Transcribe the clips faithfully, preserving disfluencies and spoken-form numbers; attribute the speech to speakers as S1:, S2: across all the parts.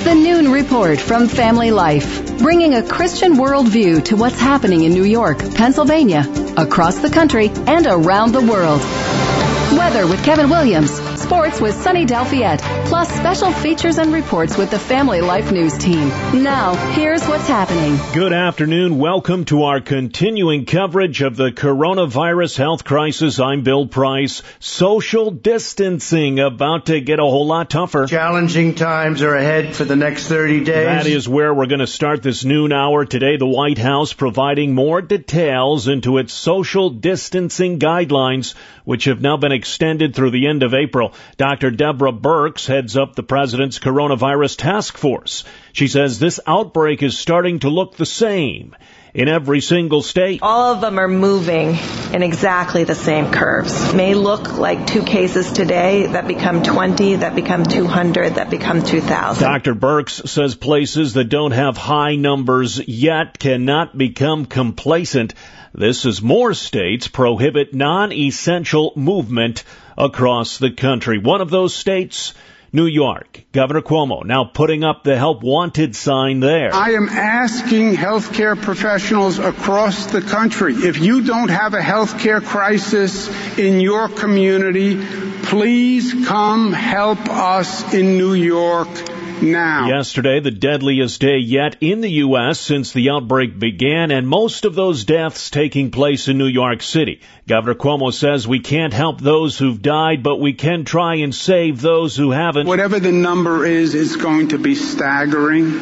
S1: It's the Noon Report from Family Life, bringing a Christian worldview to what's happening in New York, Pennsylvania, across the country, and around the world. Weather with Kevin Williams, sports with Sunny Delfiette, plus special features and reports with the Family Life News team. Now, here's what's happening.
S2: Good afternoon. Welcome to our continuing coverage of the coronavirus health crisis. I'm Bill Price. Social distancing about to get a whole lot tougher.
S3: Challenging times are ahead for the next thirty days.
S2: That is where we're going to start this noon hour. Today, the White House providing more details into its social distancing guidelines, which have now been extended through the end of April. Doctor Deborah Birx heads up the president's coronavirus task force. She says this outbreak is starting to look the same in every single state.
S4: All of them are moving in exactly the same curves. It may look like two cases today that become twenty, that become two hundred, that become two thousand.
S2: Doctor Birx says places that don't have high numbers yet cannot become complacent. This as more states prohibit non-essential movement across the country. One of those states, New York. Governor Cuomo now putting up the help wanted sign there.
S5: I am asking healthcare professionals across the country, if you don't have a healthcare crisis in your community, please come help us in New York now.
S2: Yesterday, the deadliest day yet in the U S since the outbreak began, and most of those deaths taking place in New York City. Governor Cuomo says we can't help those who've died, but we can try and save those who haven't.
S5: Whatever the number is, it's going to be staggering.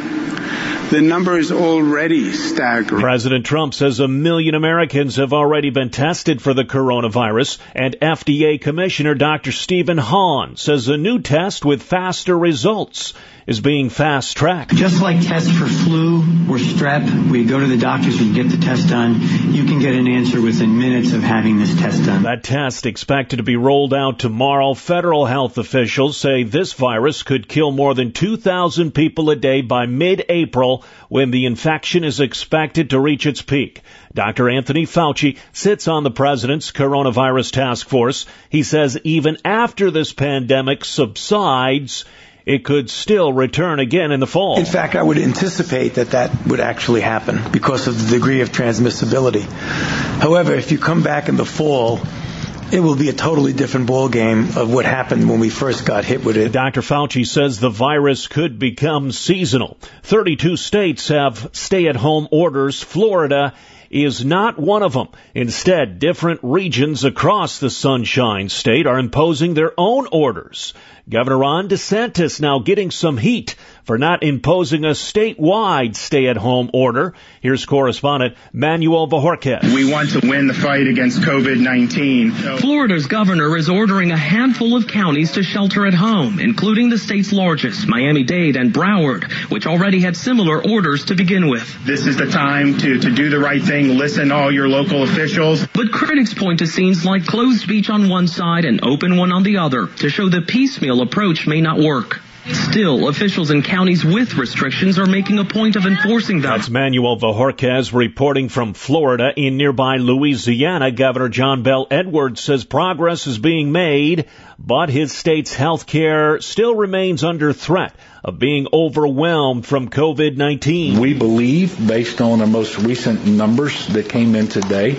S5: The number is already staggering.
S2: President Trump says a million Americans have already been tested for the coronavirus, and F D A Commissioner Doctor Stephen Hahn says a new test with faster results is being fast-tracked.
S6: Just like tests for flu or strep, we go to the doctors and get the test done. You can get an answer within minutes of having this test done.
S2: That test expected to be rolled out tomorrow. Federal health officials say this virus could kill more than two thousand people a day by mid-April, when the infection is expected to reach its peak. Doctor Anthony Fauci sits on the president's coronavirus task force. He says even after this pandemic subsides, it could still return again in the fall.
S7: In fact, I would anticipate that that would actually happen because of the degree of transmissibility. However, if you come back in the fall, it will be a totally different ballgame of what happened when we first got hit with it.
S2: Doctor Fauci says the virus could become seasonal. thirty-two states have stay-at-home orders. Florida is not one of them. Instead, different regions across the Sunshine State are imposing their own orders. Governor Ron DeSantis now getting some heat for not imposing a statewide stay-at-home order. Here's correspondent Manuel Vajorquez.
S8: We want to win the fight against COVID nineteen.
S9: Florida's governor is ordering a handful of counties to shelter at home, including the state's largest, Miami-Dade and Broward, which already had similar orders to begin with.
S8: This is the time to, to do the right thing, listen to all your local officials.
S9: But critics point to scenes like closed beach on one side and open one on the other to show the piecemeal approach may not work. Still, officials in counties with restrictions are making a point of enforcing them.
S2: That's Manuel Vajorquez reporting from Florida. In nearby Louisiana, Governor John Bel Edwards says progress is being made, but his state's health care still remains under threat of being overwhelmed from COVID nineteen.
S10: We believe, based on the most recent numbers that came in today,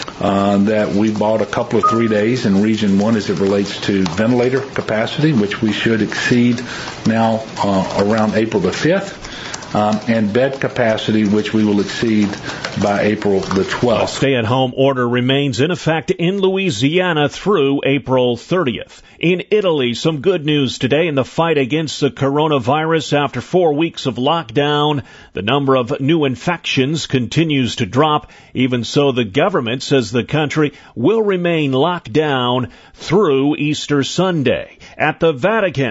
S10: uh, that we bought a couple of three days in Region one as it relates to ventilator capacity, which we should exceed now uh, around April the fifth. Um, and bed capacity, which we will exceed by April the twelfth.
S2: A stay-at-home order remains in effect in Louisiana through April thirtieth. In Italy, some good news today in the fight against the coronavirus. After four weeks of lockdown, the number of new infections continues to drop. Even so, the government says the country will remain locked down through Easter Sunday. At the Vatican,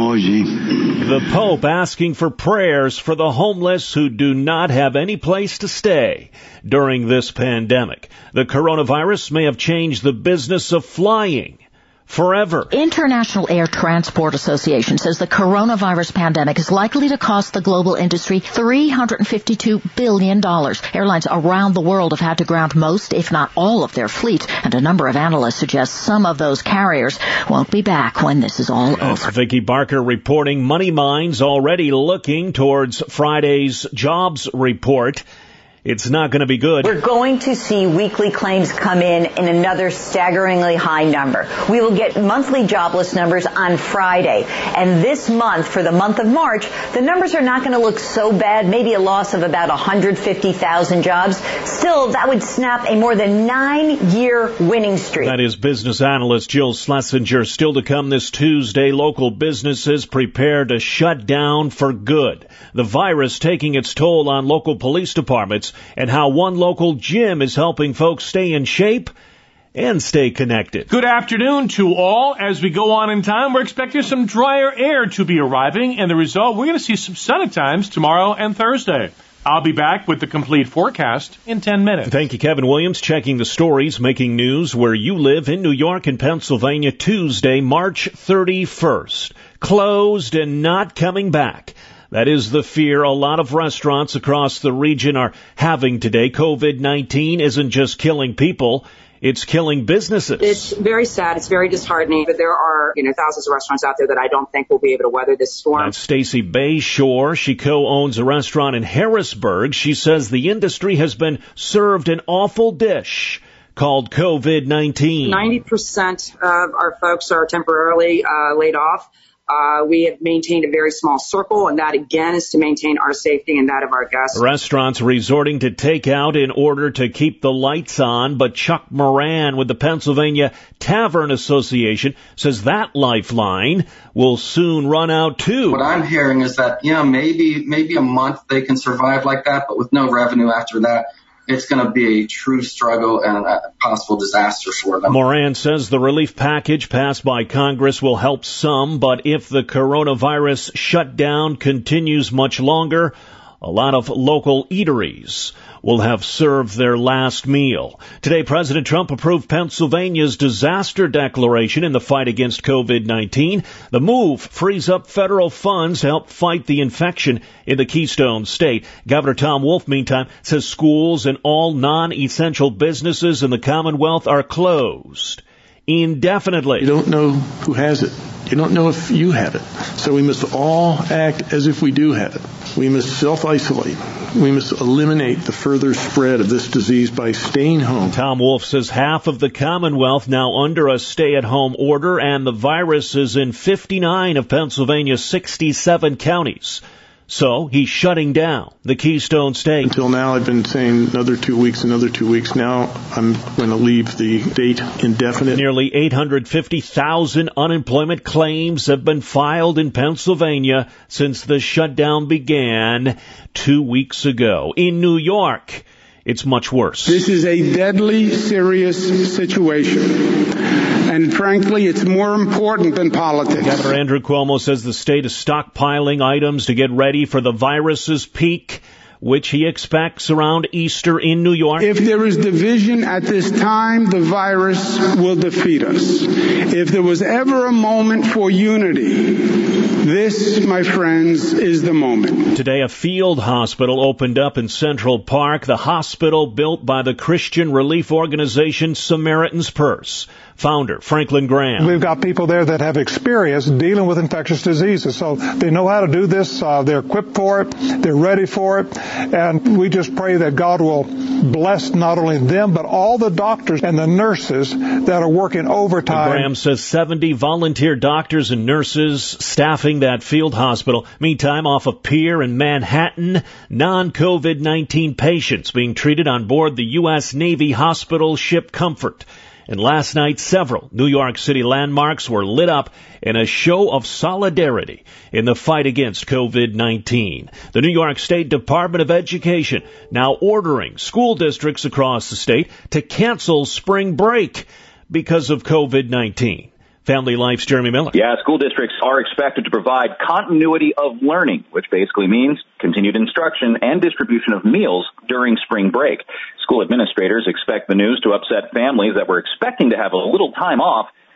S2: the Pope asking for prayers for the homeless who do not have any place to stay during this pandemic. The coronavirus may have changed the business of flying forever.
S11: International Air Transport Association says the coronavirus pandemic is likely to cost the global industry three hundred fifty-two billion dollars. Airlines around the world have had to ground most, if not all, of their fleet, and a number of analysts suggest some of those carriers won't be back when this is all
S2: That's
S11: over.
S2: Vicki Barker reporting. Money Minds already looking towards Friday's jobs report. It's not going to be good.
S12: We're going to see weekly claims come in in another staggeringly high number. We will get monthly jobless numbers on Friday. And this month, for the month of March, the numbers are not going to look so bad, maybe a loss of about one hundred fifty thousand jobs. Still, that would snap a more than nine-year winning streak.
S2: That is business analyst Jill Schlesinger. Still to come this Tuesday, local businesses prepare to shut down for good. The virus taking its toll on local police departments, and how one local gym is helping folks stay in shape and stay connected.
S13: Good afternoon to all. As we go on in time, we're expecting some drier air to be arriving, and the result, we're going to see some sun at times tomorrow and Thursday. I'll be back with the complete forecast in ten minutes.
S2: Thank you, Kevin Williams, checking the stories, making news where you live in New York and Pennsylvania. Tuesday, March thirty-first. Closed and not coming back. That is the fear a lot of restaurants across the region are having today. COVID nineteen isn't just killing people, it's killing businesses.
S14: It's very sad. It's very disheartening. But there are, you know, thousands of restaurants out there that I don't think will be able to weather this storm.
S2: That's Stacy Bayshore. She co-owns a restaurant in Harrisburg. She says the industry has been served an awful dish called COVID nineteen.
S14: ninety percent of our folks are temporarily uh, laid off. Uh, we have maintained a very small circle, and that, again, is to maintain our safety and that of our guests.
S2: Restaurants resorting to takeout in order to keep the lights on, but Chuck Moran with the Pennsylvania Tavern Association says that lifeline will soon run out, too.
S15: What I'm hearing is that, you know, maybe maybe a month they can survive like that, but with no revenue after that, it's going to be a true struggle and a possible disaster for them.
S2: Moran says the relief package passed by Congress will help some, but if the coronavirus shutdown continues much longer, a lot of local eateries will have served their last meal. Today, President Trump approved Pennsylvania's disaster declaration in the fight against COVID nineteen. The move frees up federal funds to help fight the infection in the Keystone State. Governor Tom Wolf, meantime, says schools and all non-essential businesses in the Commonwealth are closed indefinitely.
S16: You don't know who has it. You don't know if you have it. So we must all act as if we do have it. We must self-isolate. We must eliminate the further spread of this disease by staying home.
S2: Tom Wolf says half of the Commonwealth now under a stay-at-home order, and the virus is in fifty-nine of Pennsylvania's sixty-seven counties. So he's shutting down the Keystone State.
S16: Until now, I've been saying another two weeks, another two weeks. Now I'm going to leave the state indefinite.
S2: Nearly eight hundred fifty thousand unemployment claims have been filed in Pennsylvania since the shutdown began two weeks ago. In New York, it's much worse.
S5: This is a deadly serious situation. And frankly, it's more important than politics.
S2: Governor Andrew Cuomo says the state is stockpiling items to get ready for the virus's peak, which he expects around Easter in New York.
S5: If there is division at this time, the virus will defeat us. If there was ever a moment for unity, this, my friends, is the moment.
S2: Today, a field hospital opened up in Central Park, the hospital built by the Christian relief organization Samaritan's Purse. Founder Franklin Graham.
S17: We've got people there that have experience dealing with infectious diseases, so they know how to do this. Uh, they're equipped for it. They're ready for it. And we just pray that God will bless not only them, but all the doctors and the nurses that are working overtime.
S2: Graham says seventy volunteer doctors and nurses staffing that field hospital. Meantime, off a pier in Manhattan, non-COVID nineteen patients being treated on board the U S Navy hospital ship Comfort. And last night, several New York City landmarks were lit up in a show of solidarity in the fight against COVID nineteen. The New York State Department of Education now ordering school districts across the state to cancel spring break because of COVID nineteen. Family Life's Jeremy Miller.
S18: Yeah, school districts are expected to provide continuity of learning, which basically means continued instruction and distribution of meals during spring break. School administrators expect the news to upset families that were expecting to have a little time off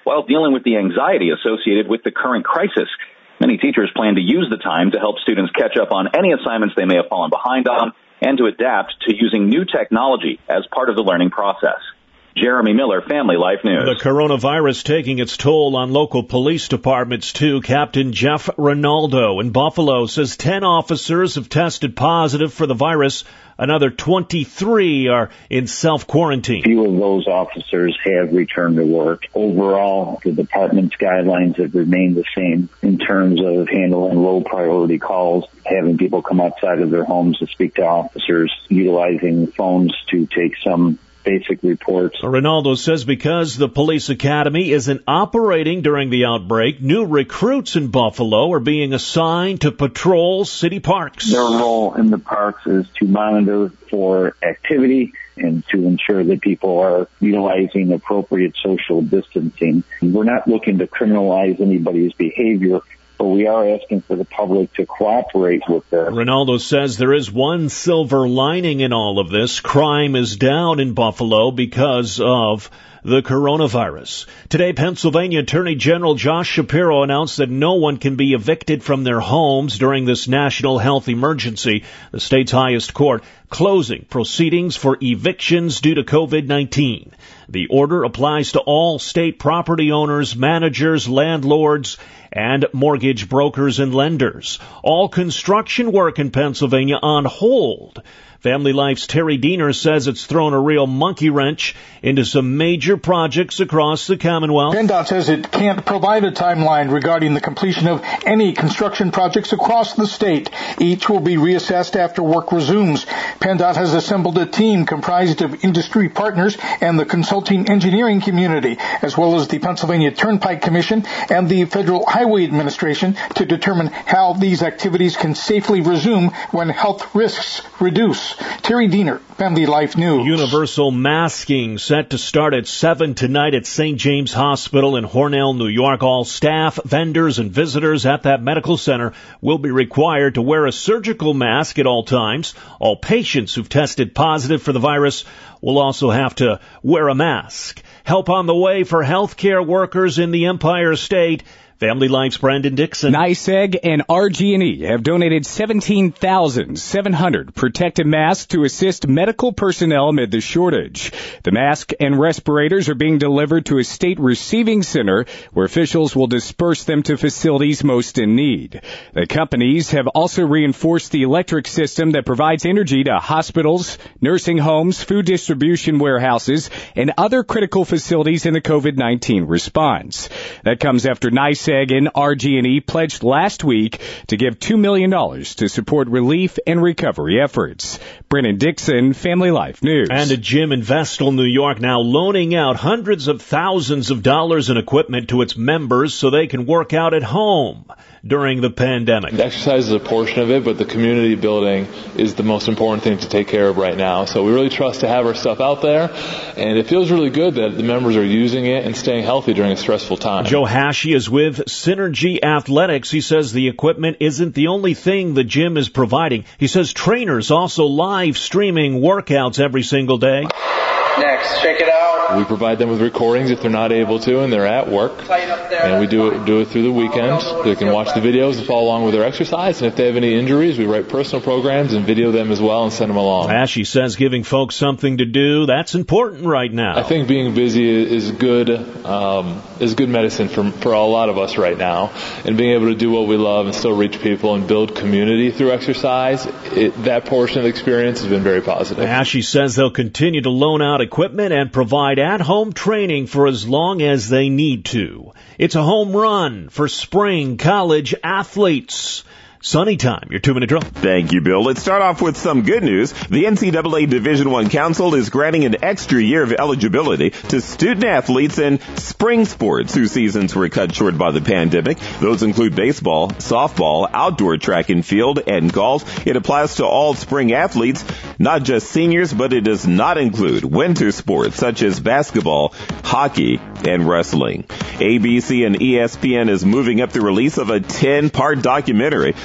S18: while dealing with the anxiety associated with the current crisis. Many teachers plan to use the time to help students catch up on any assignments they may have fallen behind on and to adapt to using new technology as part of the learning process. Jeremy Miller, Family Life News.
S2: The coronavirus taking its toll on local police departments, too. Captain Jeff Ronaldo in Buffalo says ten officers have tested positive for the virus. Another twenty-three are in self-quarantine.
S19: Few of those officers have returned to work. Overall, the department's guidelines have remained the same in terms of handling low-priority calls, having people come outside of their homes to speak to officers, utilizing phones to take some basic reports.
S2: Ronaldo says because the police academy isn't operating during the outbreak, new recruits in Buffalo are being assigned to patrol city parks.
S19: Their role in the parks is to monitor for activity and to ensure that people are utilizing appropriate social distancing. We're not looking to criminalize anybody's behavior, but we are asking for the public to cooperate with this.
S2: Ronaldo says there is one silver lining in all of this. Crime is down in Buffalo because of the coronavirus. Today, Pennsylvania Attorney General Josh Shapiro announced that no one can be evicted from their homes during this national health emergency. The state's highest court closing proceedings for evictions due to covid nineteen. The order applies to all state property owners, managers, landlords, and mortgage brokers and lenders. All construction work in Pennsylvania on hold. Family Life's Terry Diener says it's thrown a real monkey wrench into some major projects across the Commonwealth.
S20: PennDOT says it can't provide a timeline regarding the completion of any construction projects across the state. Each will be reassessed after work resumes. PennDOT has assembled a team comprised of industry partners and the consulting engineering community, as well as the Pennsylvania Turnpike Commission and the Federal Highway Administration, to determine how these activities can safely resume when health risks reduce. Terry Diener, Family Life News.
S2: Universal masking set to start at seven tonight at Saint James Hospital in Hornell, New York. All staff, vendors, and visitors at that medical center will be required to wear a surgical mask at all times. All patients who've tested positive for the virus will also have to wear a mask. Help on the way for healthcare workers in the Empire State. Family Life's Brandon Dixon.
S21: NYSEG and R G and E have donated seventeen thousand seven hundred protective masks to assist medical personnel amid the shortage. The mask and respirators are being delivered to a state receiving center where officials will disperse them to facilities most in need. The companies have also reinforced the electric system that provides energy to hospitals, nursing homes, food distribution warehouses, and other critical facilities in the covid nineteen response. That comes after NYSEG and R G and E pledged last week to give two million dollars to support relief and recovery efforts. Brennan Dixon, Family Life News.
S2: And a gym in Vestal, New York, now loaning out hundreds of thousands of dollars in equipment to its members so they can work out at home during the pandemic.
S22: Exercise is a portion of it, but the community building is the most important thing to take care of right now. So we really trust to have our stuff out there, and it feels really good that the members are using it and staying healthy during a stressful time.
S2: Joe Hashi is with Synergy Athletics. He says the equipment isn't the only thing the gym is providing. He says trainers also live streaming workouts every single day.
S23: Next, check it out.
S22: We provide them with recordings if they're not able to and they're at work. And we do it, do it through the weekend. They can watch the videos and follow along with their exercise. And if they have any injuries, we write personal programs and video them as well and send them along.
S2: Ashley says giving folks something to do, that's important right now.
S22: I think being busy is good, um, is good medicine for, for a lot of us right now. And being able to do what we love and still reach people and build community through exercise, it, that portion of the experience has been very positive.
S2: Ashley says they'll continue to loan out equipment and provide at-home training for as long as they need to. It's a home run for spring college athletes. Sunny time, your two-minute drill.
S24: Thank you, Bill. Let's start off with some good news. The N C double A Division I Council is granting an extra year of eligibility to student-athletes in spring sports whose seasons were cut short by the pandemic. Those include baseball, softball, outdoor track and field, and golf. It applies to all spring athletes, not just seniors, but it does not include winter sports such as basketball, hockey, and wrestling. A B C and E S P N is moving up the release of a ten-part documentary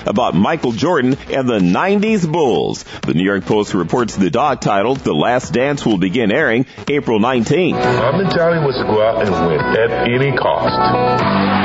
S24: about Michael Jordan and the nineties Bulls. The New York Post reports the doc titled The Last Dance will begin airing April nineteenth.
S1: My mentality was to go out and win at any cost.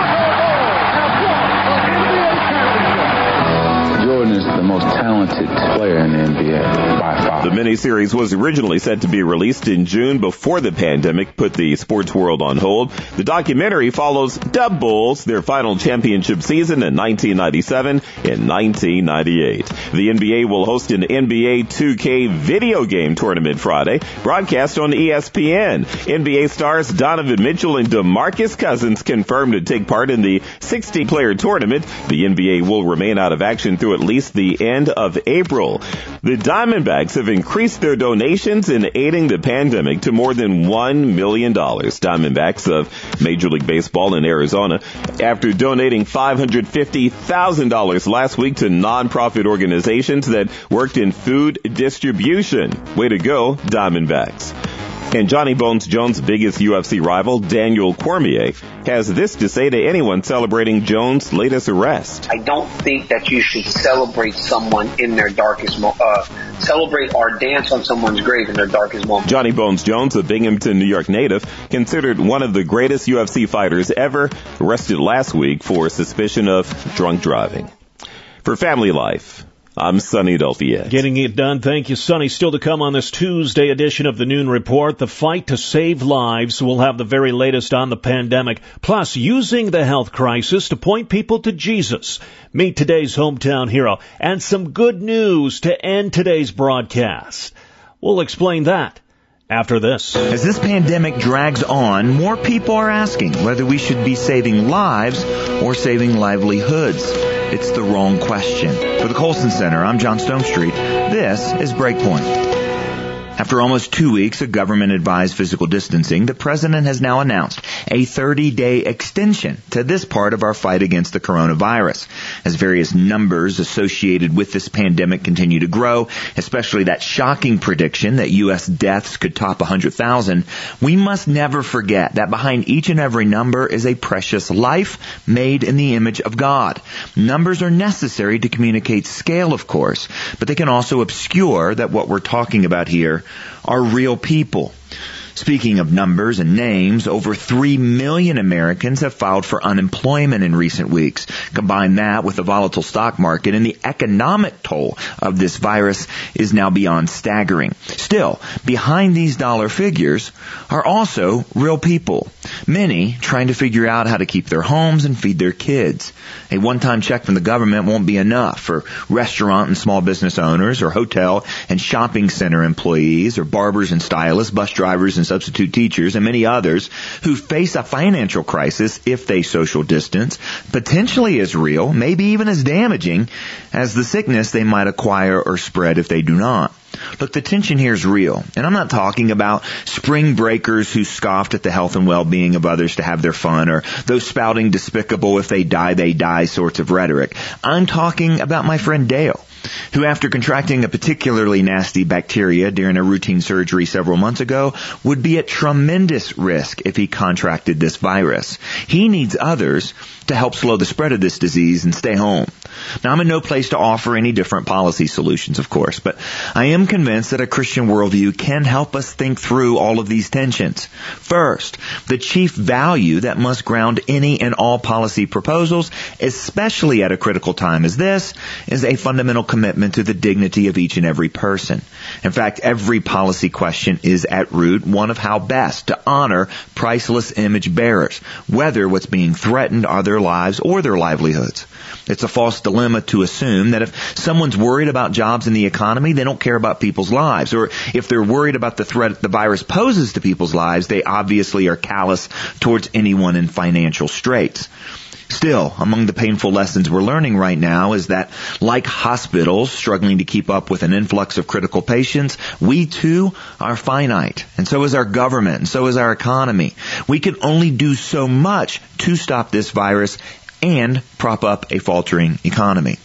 S3: Jordan is the most talented player in the N B A by far.
S24: The miniseries was originally set to be released in June before the pandemic put the sports world on hold. The documentary follows Dub Bulls, their final championship season in nineteen ninety-seven and nineteen ninety-eight. The N B A will host an N B A two K video game tournament Friday, broadcast on E S P N. N B A stars Donovan Mitchell and DeMarcus Cousins confirmed to take part in the sixty-player tournament. The N B A will remain out of action through at least the end of April. The Diamondbacks have increased their donations in aiding the pandemic to more than one million dollars. Diamondbacks of Major League Baseball in Arizona, after donating five hundred fifty thousand dollars last week to nonprofit organizations that worked in food distribution. Way to go, Diamondbacks. And Johnny Bones Jones' biggest U F C rival, Daniel Cormier, has this to say to anyone celebrating Jones' latest arrest.
S4: I don't think that you should celebrate someone in their darkest moment, uh, celebrate or dance on someone's grave in their darkest moment.
S24: Johnny Bones Jones, a Binghamton, New York native, considered one of the greatest U F C fighters ever, arrested last week for suspicion of drunk driving. For Family Life, I'm Sonny Delfiette.
S2: Getting it done. Thank you, Sonny. Still to come on this Tuesday edition of the Noon Report, the fight to save lives. We'll have the very latest on the pandemic, plus using the health crisis to point people to Jesus. Meet today's hometown hero and some good news to end today's broadcast. We'll explain that after this.
S6: As this pandemic drags on, more people are asking whether we should be saving lives or saving livelihoods. It's the wrong question. For the Colson Center, I'm John Stonestreet. This is Breakpoint. After almost two weeks of government-advised physical distancing, the President has now announced a thirty-day extension to this part of our fight against the coronavirus. As various numbers associated with this pandemic continue to grow, especially that shocking prediction that U S deaths could top one hundred thousand, we must never forget that behind each and every number is a precious life made in the image of God. Numbers are necessary to communicate scale, of course, but they can also obscure that what we're talking about here are real people. Speaking of numbers and names, over three million Americans have filed for unemployment in recent weeks. Combine that with the volatile stock market, and the economic toll of this virus is now beyond staggering. Still, behind these dollar figures are also real people, many trying to figure out how to keep their homes and feed their kids. A one-time check from the government won't be enough for restaurant and small business owners, or hotel and shopping center employees, or barbers and stylists, bus drivers and substitute teachers, and many others who face a financial crisis if they social distance, potentially as real, maybe even as damaging as the sickness they might acquire or spread if they do not. Look, the tension here is real, and I'm not talking about spring breakers who scoffed at the health and well-being of others to have their fun, or those spouting despicable if they die, they die sorts of rhetoric. I'm talking about my friend Dale, who after contracting a particularly nasty bacteria during a routine surgery several months ago would be at tremendous risk if he contracted this virus. He needs others to help slow the spread of this disease and stay home. Now, I'm in no place to offer any different policy solutions, of course, but I am convinced that a Christian worldview can help us think through all of these tensions. First, the chief value that must ground any and all policy proposals, especially at a critical time as this, is a fundamental commitment to the dignity of each and every person. In fact, every policy question is at root one of how best to honor priceless image bearers, whether what's being threatened are their lives or their livelihoods. It's a false dilemma to assume that if someone's worried about jobs in the economy, they don't care about people's lives. Or if they're worried about the threat the virus poses to people's lives, they obviously are callous towards anyone in financial straits. Still, among the painful lessons we're learning right now is that, like hospitals struggling to keep up with an influx of critical patients, we too are finite. And so is our government, and so is our economy. We can only do so much to stop this virus and prop up a faltering economy.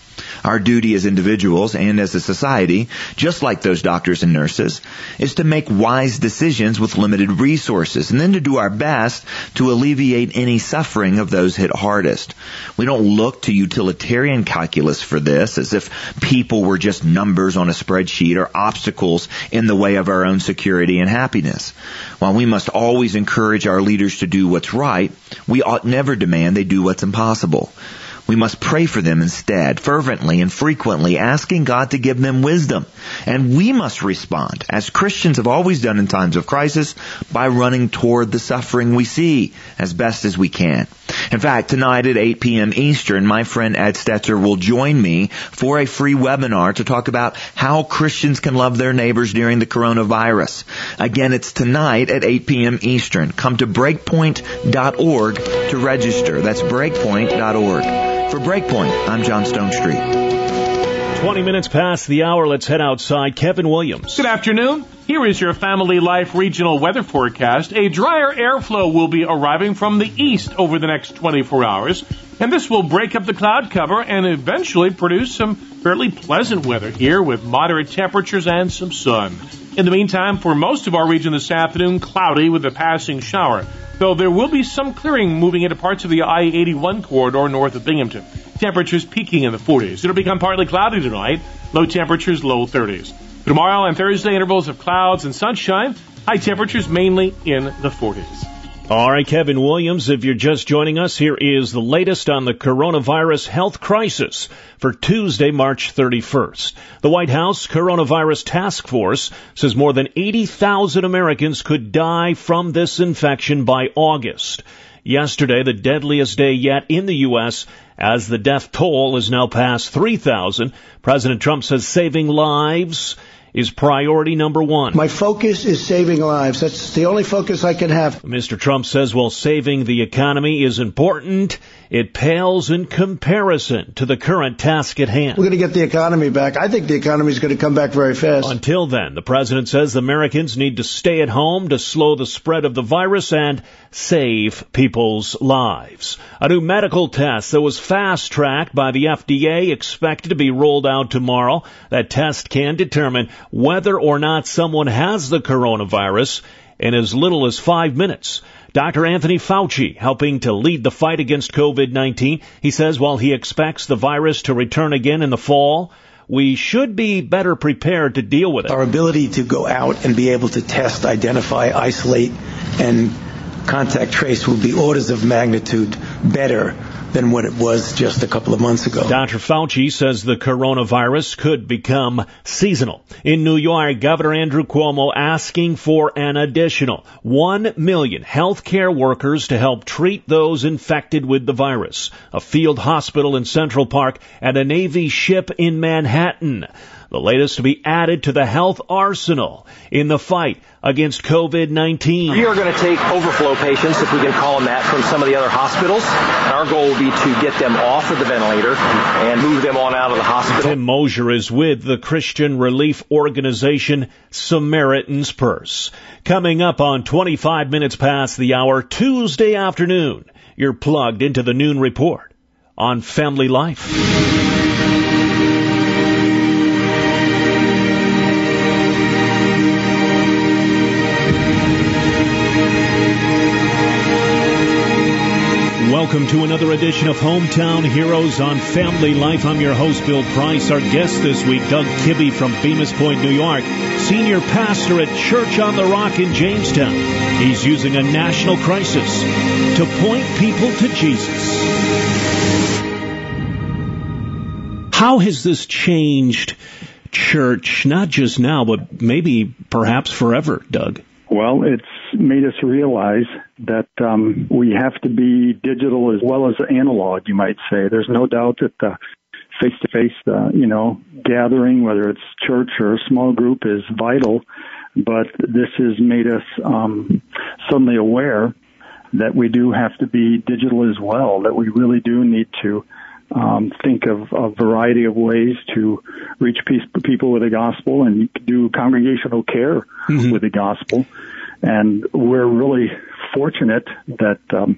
S6: Our duty as individuals and as a society, just like those doctors and nurses, is to make wise decisions with limited resources and then to do our best to alleviate any suffering of those hit hardest. We don't look to utilitarian calculus for this as if people were just numbers on a spreadsheet or obstacles in the way of our own security and happiness. While we must always encourage our leaders to do what's right, we ought never demand they do what's impossible. We must pray for them instead, fervently and frequently, asking God to give them wisdom. And we must respond, as Christians have always done in times of crisis, by running toward the suffering we see as best as we can. In fact, tonight at eight p.m. Eastern, my friend Ed Stetzer will join me for a free webinar to talk about how Christians can love their neighbors during the coronavirus. Again, it's tonight at eight p.m. Eastern. Come to breakpoint dot org to register. That's breakpoint dot org. For Breakpoint, I'm John Stonestreet.
S2: twenty minutes past the hour, let's head outside. Kevin Williams.
S13: Good afternoon. Here is your Family Life regional weather forecast. A drier airflow will be arriving from the east over the next twenty-four hours, and this will break up the cloud cover and eventually produce some fairly pleasant weather here with moderate temperatures and some sun. In the meantime, for most of our region this afternoon, cloudy with a passing shower, though there will be some clearing moving into parts of the I eighty-one corridor north of Binghamton. Temperatures peaking in the forties. It'll become partly cloudy tonight. Low temperatures, low thirties. Tomorrow and Thursday, intervals of clouds and sunshine. High temperatures mainly in the forties.
S2: All right, Kevin Williams, if you're just joining us, here is the latest on the coronavirus health crisis for Tuesday, March thirty-first. The White House Coronavirus Task Force says more than eighty thousand Americans could die from this infection by August. Yesterday, the deadliest day yet in the U S, as the death toll is now past three thousand. President Trump says saving lives is priority number one.
S7: My focus is saving lives. That's the only focus I can have.
S2: Mister Trump says while saving the economy is important, it pales in comparison to the current task at hand.
S7: We're going to get the economy back. I think the economy is going to come back very fast.
S2: Until then, the president says Americans need to stay at home to slow the spread of the virus and save people's lives. A new medical test that was fast-tracked by the F D A expected to be rolled out tomorrow. That test can determine whether or not someone has the coronavirus in as little as five minutes. Doctor Anthony Fauci helping to lead the fight against COVID nineteen. He says while he expects the virus to return again in the fall, we should be better prepared to deal with it.
S7: Our ability to go out and be able to test, identify, isolate, and contact trace will be orders of magnitude better than what it was just a couple of months ago.
S2: Doctor Fauci says the coronavirus could become seasonal. In New York, Governor Andrew Cuomo asking for an additional one million healthcare workers to help treat those infected with the virus. A field hospital in Central Park and a Navy ship in Manhattan. The latest to be added to the health arsenal in the fight against COVID nineteen.
S8: We are going to take overflow patients, if we can call them that, from some of the other hospitals. And our goal will be to get them off of the ventilator and move them on out of the hospital.
S2: Tim Mosier is with the Christian relief organization Samaritan's Purse. Coming up on twenty-five minutes past the hour, Tuesday afternoon, you're plugged into the Noon Report on Family Life. Welcome to another edition of Hometown Heroes on Family Life. I'm your host, Bill Price. Our guest this week, Doug Kibbe from Bemis Point, New York, senior pastor at Church on the Rock in Jamestown. He's using a national crisis to point people to Jesus. How has this changed church, not just now, but maybe perhaps forever, Doug?
S9: Well, it's made us realize that um, we have to be digital as well as analog, you might say. There's no doubt that the face-to-face, uh, you know, gathering, whether it's church or a small group, is vital. But this has made us um, suddenly aware that we do have to be digital as well, that we really do need to um, think of a variety of ways to reach people with the gospel and do congregational care mm-hmm. with the gospel. And we're really fortunate that um,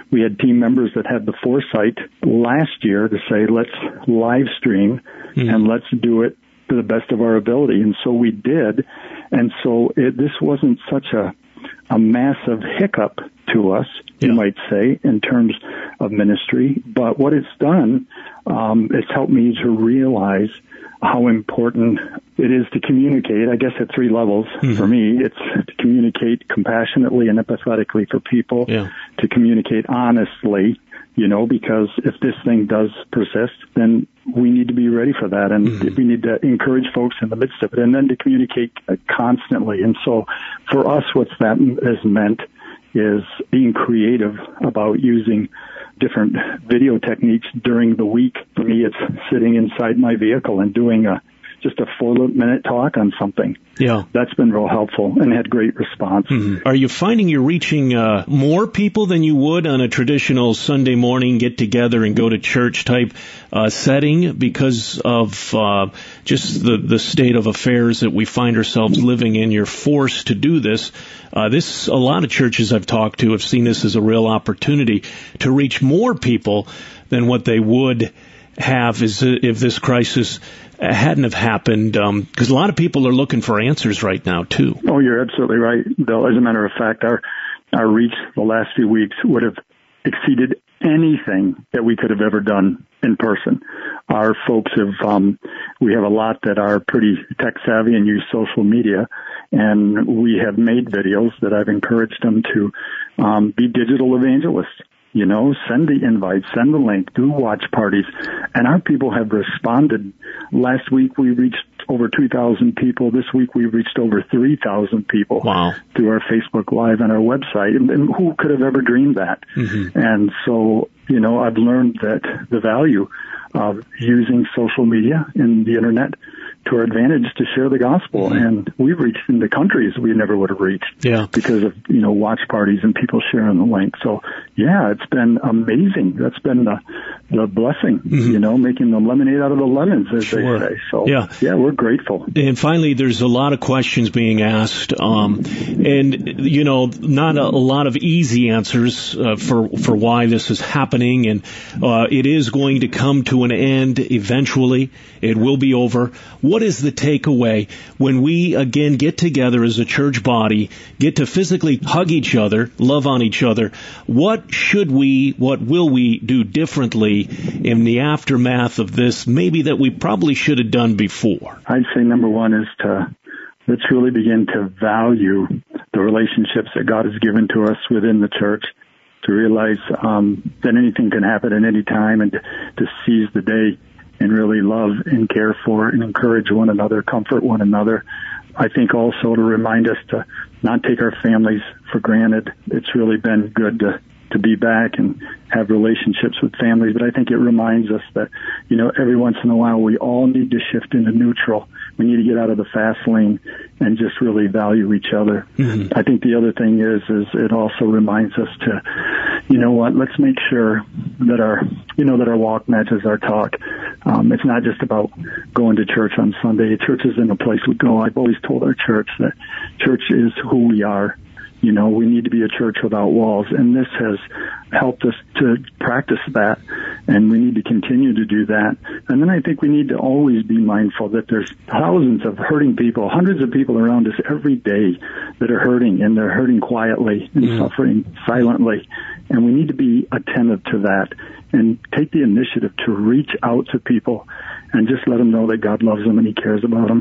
S9: we had team members that had the foresight last year to say, let's live stream mm-hmm. and let's do it to the best of our ability. And so we did. And so it, this wasn't such a, a massive hiccup to us, yeah. you might say, in terms of ministry. But what it's done, um, it's helped me to realize how important it is to communicate, I guess at three levels mm-hmm. for me. It's to communicate compassionately and empathetically for people, yeah. to communicate honestly, you know, because if this thing does persist, then we need to be ready for that, and mm-hmm. we need to encourage folks in the midst of it, and then to communicate constantly. And so for us, what's that has meant is being creative about using different video techniques during the week. For me, it's sitting inside my vehicle and doing a just a four-minute talk on something.
S2: Yeah.
S9: That's been real helpful and had great response.
S2: Mm-hmm. Are you finding you're reaching uh, more people than you would on a traditional Sunday morning get-together and go-to-church type uh, setting because of uh, just the, the state of affairs that we find ourselves living in? You're forced to do this. Uh, this, a lot of churches I've talked to have seen this as a real opportunity to reach more people than what they would have is if this crisis hadn't have happened, because um, a lot of people are looking for answers right now, too.
S9: Oh, you're absolutely right, Bill. As a matter of fact, our our reach the last few weeks would have exceeded anything that we could have ever done in person. Our folks have, um, we have a lot that are pretty tech savvy and use social media, and we have made videos that I've encouraged them to um, be digital evangelists. You know, send the invite, send the link, do watch parties. And our people have responded. Last week we reached over two thousand people. This week we reached over three thousand people
S2: wow.
S9: through our Facebook Live and our website. And, and who could have ever dreamed that? Mm-hmm. And so, you know, I've learned that the value of using social media and the internet to our advantage to share the gospel. Mm-hmm. And we've reached into countries we never would have reached
S2: yeah.
S9: because of, you know, watch parties and people sharing the link. So, yeah, it's been amazing. That's been the, the blessing, mm-hmm. you know, making the lemonade out of the lemons, as
S2: sure.
S9: they say. So,
S2: yeah.
S9: yeah, we're grateful.
S2: And finally, there's a lot of questions being asked, um, and, you know, not a, a lot of easy answers uh, for, for why this is happening. And uh, it is going to come to an end eventually. It will be over. What is the takeaway when we, again, get together as a church body, get to physically hug each other, love on each other? What should we, what will we do differently in the aftermath of this, maybe that we probably should have done before?
S9: I'd say number one is to let's really begin to value the relationships that God has given to us within the church, to realize um, that anything can happen at any time, and to, to seize the day and really love and care for and encourage one another, comfort one another. I think also to remind us to not take our families for granted. It's really been good to, to be back and have relationships with families, but I think it reminds us that, you know, every once in a while we all need to shift into neutral. We need to get out of the fast lane and just really value each other. Mm-hmm. I think the other thing is, is it also reminds us to, you know what, let's make sure that our, you know, that our walk matches our talk. Um, it's not just about going to church on Sunday. Church isn't a place we go. I've always told our church that church is who we are. You know, we need to be a church without walls, and this has helped us to practice that, and we need to continue to do that. And then I think we need to always be mindful that there's thousands of hurting people, hundreds of people around us every day that are hurting, and they're hurting quietly and mm. suffering silently. And we need to be attentive to that and take the initiative to reach out to people and just let them know that God loves them and He cares about them.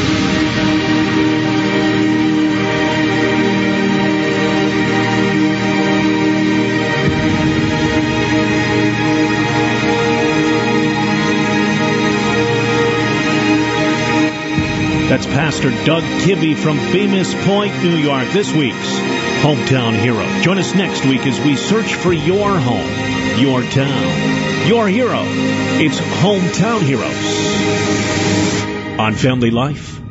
S2: That's Pastor Doug Kibbe from Bemis Point, New York, this week's Hometown Hero. Join us next week as we search for your home, your town, your hero. It's Hometown Heroes on Family Life.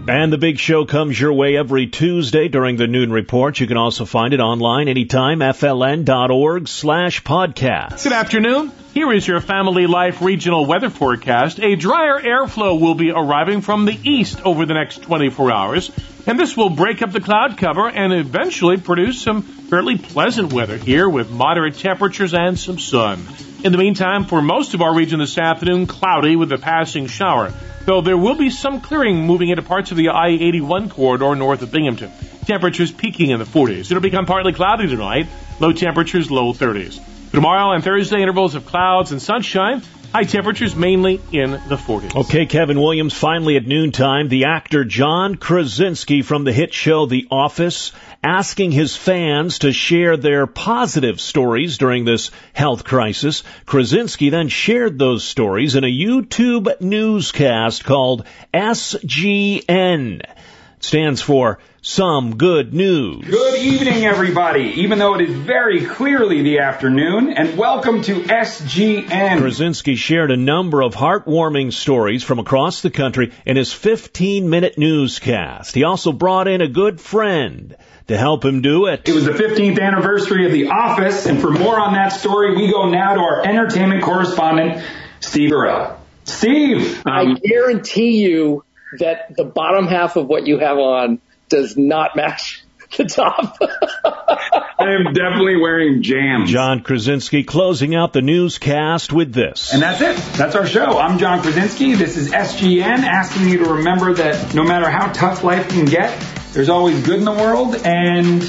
S2: And the big show comes your way every Tuesday during the Noon Report. You can also find it online anytime, F L N dot org slash podcast.
S13: Good afternoon. Here is your Family Life regional weather forecast. A drier airflow will be arriving from the east over the next twenty-four hours, and this will break up the cloud cover and eventually produce some fairly pleasant weather here with moderate temperatures and some sun. In the meantime, for most of our region this afternoon, cloudy with a passing shower, though there will be some clearing moving into parts of the I eighty-one corridor north of Binghamton. Temperatures peaking in the forties. It'll become partly cloudy tonight, low temperatures, low thirties. Tomorrow and Thursday, intervals of clouds and sunshine, high temperatures mainly in the forties.
S2: Okay, Kevin Williams, finally at noontime, the actor John Krasinski from the hit show The Office, asking his fans to share their positive stories during this health crisis. Krasinski then shared those stories in a YouTube newscast called S G N. It stands for Some Good News.
S10: Good evening, everybody, even though it is very clearly the afternoon, and welcome to S G N.
S2: Krasinski shared a number of heartwarming stories from across the country in his fifteen-minute newscast. He also brought in a good friend to help him do it.
S10: It was the fifteenth anniversary of The Office, and for more on that story, we go now to our entertainment correspondent, Steve Burrell. Steve!
S11: Um, I guarantee you that the bottom half of what you have on does not match the top.
S10: I am definitely wearing jams.
S2: John Krasinski closing out the newscast with this.
S10: And that's it. That's our show. I'm John Krasinski. This is S G N, asking you to remember that no matter how tough life can get, there's always good in the world, and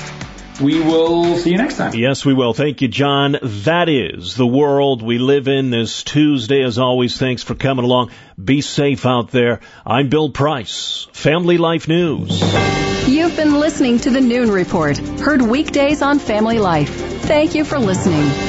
S10: we will see you next time.
S2: Yes, we will. Thank you, John. That is the world we live in this Tuesday. As always, thanks for coming along. Be safe out there. I'm Bill Price, Family Life News.
S12: You've been listening to the Noon Report, heard weekdays on Family Life. Thank you for listening.